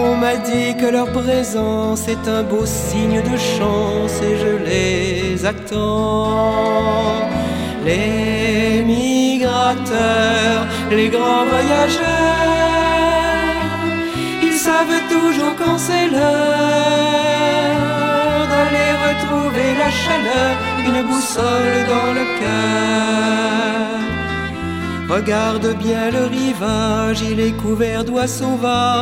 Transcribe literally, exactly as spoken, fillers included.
On m'a dit que leur présence est un beau signe de chance et je les attends. Les migrateurs, les grands voyageurs, ils savent toujours quand c'est l'heure d'aller retrouver la chaleur, une boussole dans le cœur. Regarde bien le rivage, il est couvert d'oies sauvages.